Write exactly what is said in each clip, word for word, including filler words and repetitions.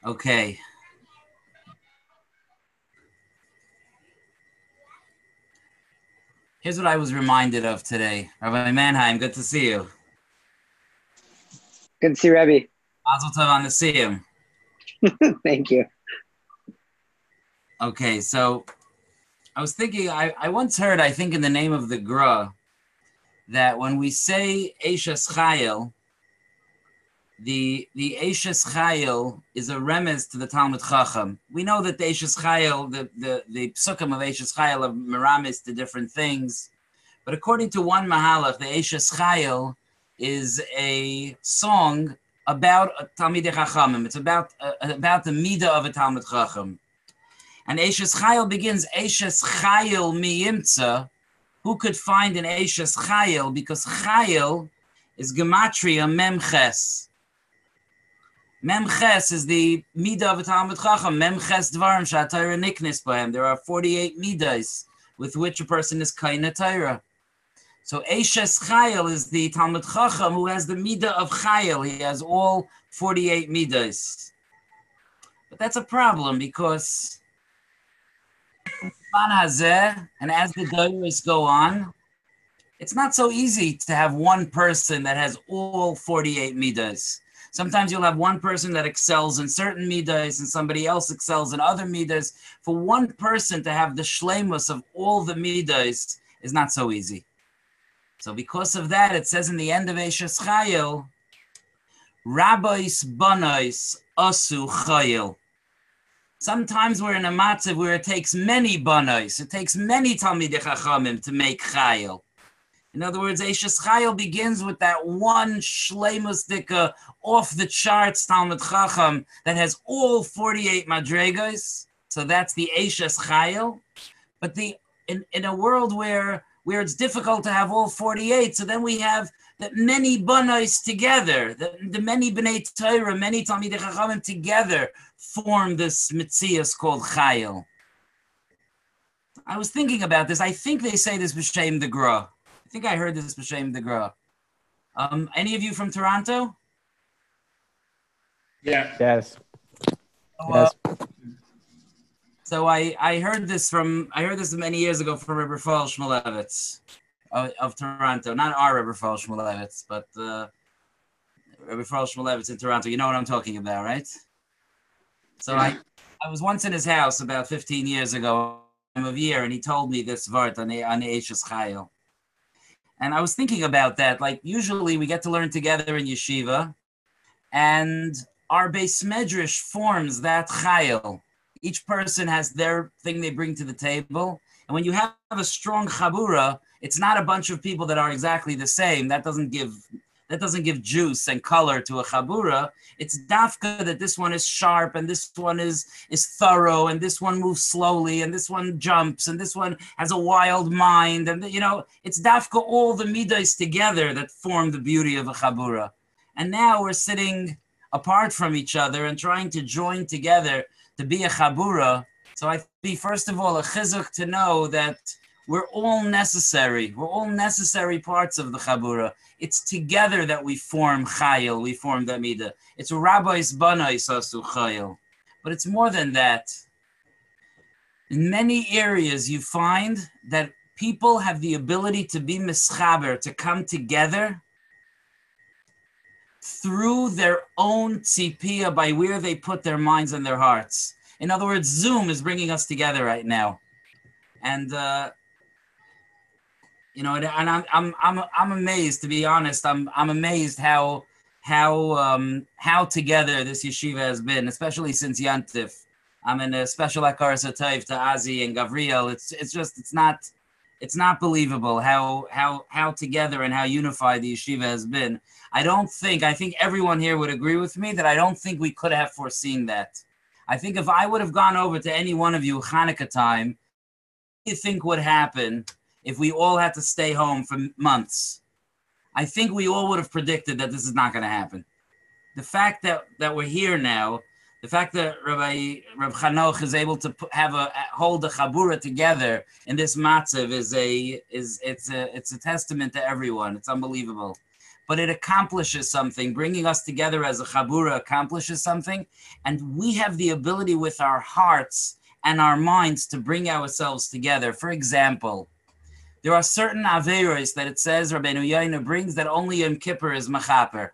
Okay. Here's what I was reminded of today. Rabbi Mannheim, good to see you. Good to see Rebbe. Mazel tov on the siyum. Thank you. Okay, so I was thinking, I, I once heard, I think in the name of the Gra, that when we say Eishes Chayil, the the Eishes Chayil is a remez to the Talmud Chacham. We know that the Eishes Chayil, the, the, the psukim of Eishes Chayil of meramis to different things, but according to one Mahalach, the Eishes Chayil is a song about a Talmidei Chachamim. It's about uh, about the midah of a Talmud Chacham. And Eishes Chayil begins, Eishes Chayil miyimtza. Who could find an Eishes Chayil? Because Chayil is gematria memches. Memches is the midah of a Talmud Chacham. Memches dvarim shatayra niknis b'hem. There are forty-eight midas with which a person is kaina Torah. So Eishes Chayil is the Talmud Chacham who has the midah of Chayil. He has all forty-eight midas. But that's a problem because and as the dairies go on, it's not so easy to have one person that has all forty-eight midas. Sometimes you'll have one person that excels in certain midas and somebody else excels in other midas. For one person to have the shleimus of all the midas is not so easy. So because of that, it says in the end of Eishes Chayil, Rabbis Banais Asu Chayil. Sometimes we're in a matzav where it takes many banais, it takes many Talmidei Chachamim to make Chayil. In other words, Eishes Chayil begins with that one shleimus dika off the charts Talmud Chacham that has all forty-eight madregas. So that's the Eishes Chayil. But the in, in a world where where it's difficult to have all forty-eight, so then we have that many banais together, the, the many bnei Torah, many Talmidei Chachamim together form this mitzias called Chayil. I was thinking about this. I think they say this b'shem the Gra. I think I heard this b'shem the Gra. Um, any of you from Toronto? Yeah. Yes. So, uh, yes. So I, I heard this from I heard this many years ago from Rebbe Rafal Shmulevitz of, of Toronto. Not our Rebbe Rafal Shmulevitz, but uh, Rebbe Rafal Shmulevitz in Toronto. You know what I'm talking about, right? So I, I was once in his house about fifteen years ago, time of year, and he told me this vart on the on the Eishes Chayil. And I was thinking about that. Like usually we get to learn together in yeshiva, and our Beis Medrash forms that Chayil. Each person has their thing they bring to the table. And when you have a strong chabura, it's not a bunch of people that are exactly the same. That doesn't give that doesn't give juice and color to a chabura. It's dafka that this one is sharp and this one is is thorough and this one moves slowly and this one jumps and this one has a wild mind. And you know, it's dafka all the midas together that form the beauty of a chabura. And now we're sitting apart from each other and trying to join together to be a chabura. So I think, first of all, a chizuk to know that we're all necessary. We're all necessary parts of the chabura. It's together that we form chayil, we form the midah. It's rabbis banais asu chayil. But it's more than that. In many areas, you find that people have the ability to be mischaber, to come together through their own tzipiyah, by where they put their minds and their hearts. In other words, Zoom is bringing us together right now, and uh, you know, and I'm I'm I'm I'm amazed, to be honest. I'm I'm amazed how how um, how together this yeshiva has been, especially since Yantif. I'm in a special akar satayv to Azi and Gavriel. It's it's just it's not it's not believable how how how together and how unified the yeshiva has been. I don't think, I think everyone here would agree with me that I don't think we could have foreseen that. I think if I would have gone over to any one of you Hanukkah time, what do you think would happen if we all had to stay home for months? I think we all would have predicted that this is not going to happen. The fact that, that we're here now, the fact that Rabbi, Rabbi Chanoch is able to have a hold a chabura together in this matzav is a is it's a it's a testament to everyone. It's unbelievable. but it accomplishes something. Bringing us together as a chabura accomplishes something, and we have the ability with our hearts and our minds to bring ourselves together. For example, there are certain averos that it says Rabbeinu Yoina brings that only Yom Kippur is machaper.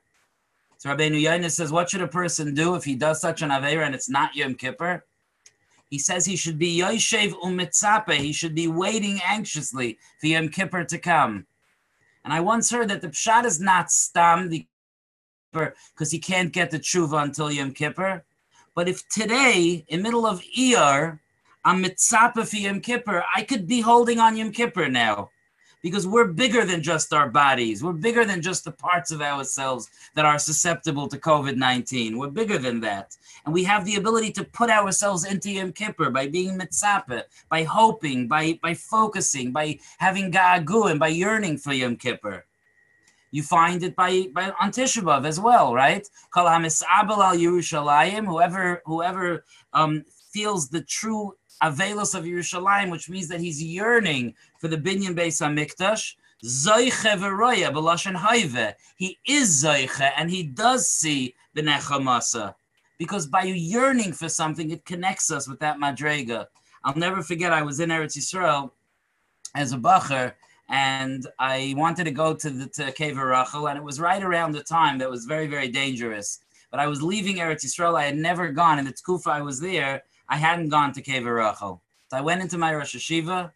So Rabbeinu Yoina says, what should a person do if he does such an avera and it's not Yom Kippur? He says he should be Yoshev u'mitzape. He should be waiting anxiously for Yom Kippur to come. And I once heard that the pshat is not stam the because he can't get the tshuva until Yom Kippur. But if today, in middle of Iyar, I'm mitzape for Yom Kippur, I could be holding on Yom Kippur now. Because we're bigger than just our bodies. We're bigger than just the parts of ourselves that are susceptible to COVID nineteen. We're bigger than that. And we have the ability to put ourselves into Yom Kippur by being mitzapeh, by hoping, by, by focusing, by having ga'agu, and by yearning for Yom Kippur. You find it by, by on Tisha B'Av as well, right? Kol hamis'abel al Yerushalayim, whoever, whoever um, feels the true Avelos of Yerushalayim, which means that he's yearning for the Binyan Beis HaMikdash. Zoiche v'roya b'lashon hayve. He is zoiche, and he does see the nechamasa. Because by yearning for something, it connects us with that madrega. I'll never forget, I was in Eretz Yisrael as a bacher, and I wanted to go to the to Cave Rachel, and it was right around the time that was very, very dangerous. But I was leaving Eretz Yisrael. I had never gone. In the Tkufa I was there, I hadn't gone to Cave Rachel. So I went into my Rosh Hashiva,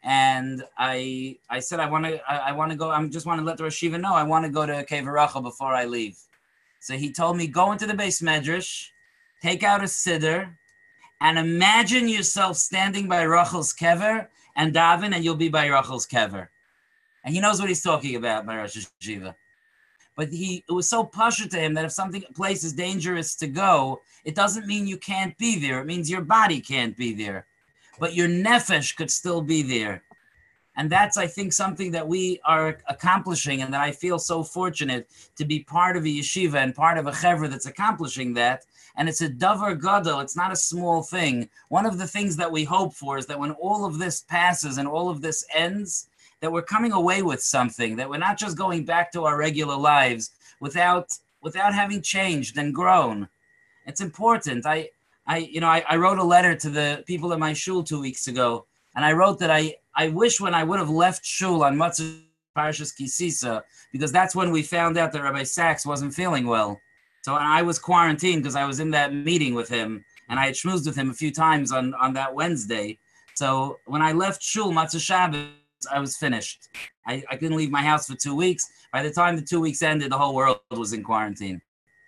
and I I said, I want to I, I want to go. I just want to let the Rosh Hashiva know I want to go to Cave Rachel before I leave. So he told me, go into the Beis Medrash, take out a siddur, and imagine yourself standing by Rachel's kever and daven, and you'll be by Rachel's kever. And he knows what he's talking about, my Rosh Hashiva. But he, it was so pasha to him that if something place is dangerous to go, it doesn't mean you can't be there. It means your body can't be there. But your nefesh could still be there. And that's, I think, something that we are accomplishing, and that I feel so fortunate to be part of a yeshiva and part of a chevra that's accomplishing that. And it's a davar gadol. It's not a small thing. One of the things that we hope for is that when all of this passes and all of this ends, that we're coming away with something, that we're not just going back to our regular lives without without having changed and grown. It's important. I, I you know, I, I wrote a letter to the people at my shul two weeks ago, and I wrote that I, I wish when I would have left shul on Matzah Parshas Kisisa, because that's when we found out that Rabbi Sachs wasn't feeling well. So I was quarantined because I was in that meeting with him, and I had schmoozed with him a few times on, on that Wednesday. So when I left shul, Matzah Shabbos, I was finished. I, I couldn't leave my house for two weeks. By the time the two weeks ended, the whole world was in quarantine.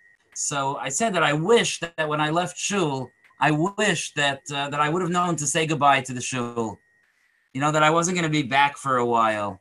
So I said that I wish that, that when I left shul, I wish that uh, that I would have known to say goodbye to the shul. You know, that I wasn't going to be back for a while.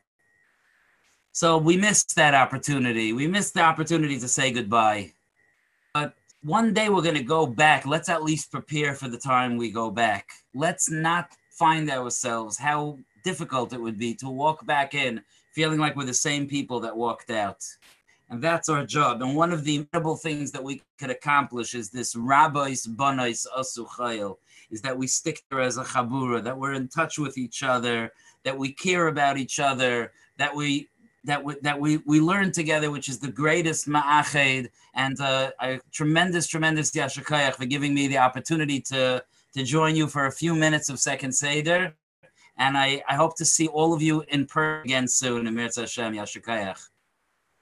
So we missed that opportunity. We missed the opportunity to say goodbye. But one day we're going to go back. Let's at least prepare for the time we go back. Let's not find ourselves how difficult it would be to walk back in feeling like we're the same people that walked out. And that's our job. And one of the incredible things that we could accomplish is this rabbis banais asu chayil, is that we stick there as a chabura, that we're in touch with each other, that we care about each other, that we that we that we, we learn together, which is the greatest ma'ached. And uh, a tremendous, tremendous yashar koach for giving me the opportunity to to join you for a few minutes of Second Seder. And I, I hope to see all of you in person again soon. Emir Hashem, yashar koach.